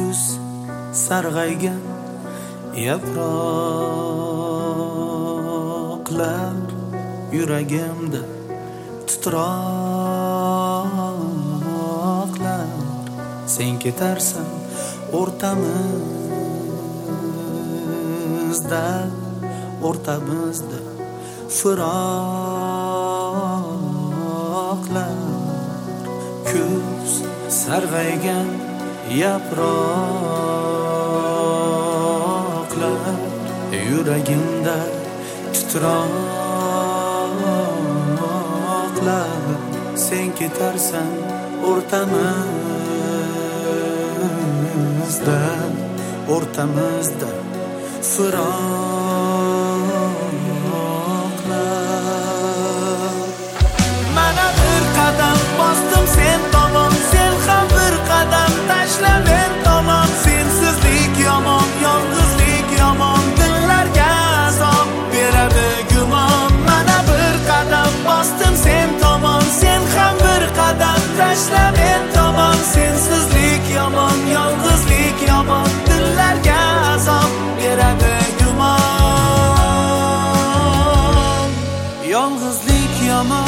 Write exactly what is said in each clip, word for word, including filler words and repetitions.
kuz sarg'aygan yaproqlar yuragimda titroqlar. Sen ketarsan o'rtamizda, o'rtamizda firoqlar. Kuz sarg'aygan yaproqlar yuragimda titroqlar. Sen ketarsan o'rtamizda, o'rtamizda firoqlar. Mana bir qadam bosdim sen tomon, sen ham bir qadam tashla men tomon. Sensizlik yomon, yolg'izlik yomon, dillarga azob beradi gumon. Mana bir qadam bosdim sen tomon, sen ham bir qadam tashla men tomon. Sensizlik yomon, yolg'izlik yomon, dillarga azob beradi gumon. Yolg'izlik yomon.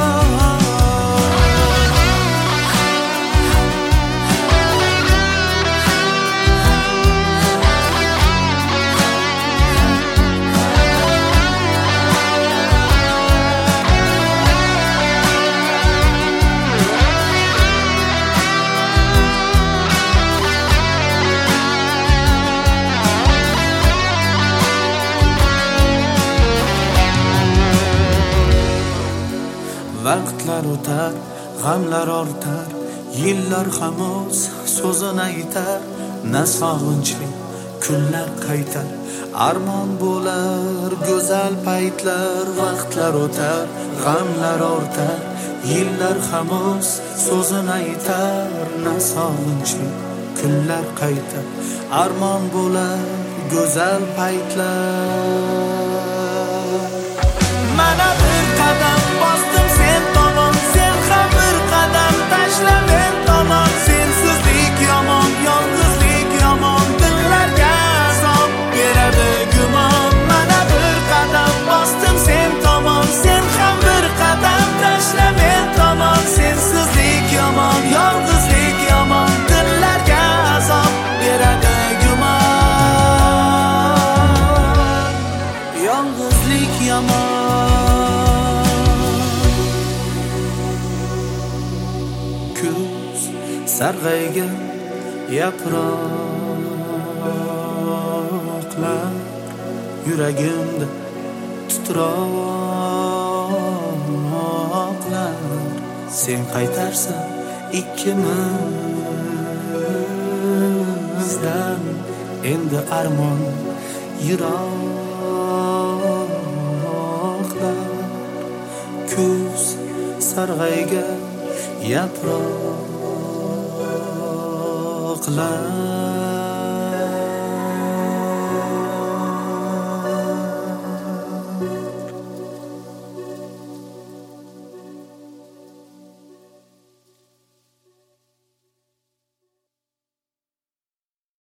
Vaqtlar o'tar, g'amlar ortar, yillar ham o'z so'zini aytar. Na sog'inchli kunlar qaytar, armon bo'lar go'zal paytlar. Vaqtlar o'tar, g'amlar ortar, yillar ham o'z so'zini aytar. Na sog'inchli kunlar qaytar, armon bo'lar go'zal paytlar. Mana bir qadam bosdim sen tomon, sen ham bir qadam tashla men tomon. Sensizlik yomon, yolg'izlik yomon, dillarga azob beradi gumon. Mana bir qadam bosdim sen tomon, sen ham bir qadam tashla men tomon. Sensizlik yomon, yolg'izlik yomon, dillarga azob beradi gumon. Yolg'izlik yomon. Sarg'aygan yaproqlar yuragimda titroqlar. Sen qaytarsan ikkimizdan, endi armon yiroqlar. Kuz sarg'aygan yaproq.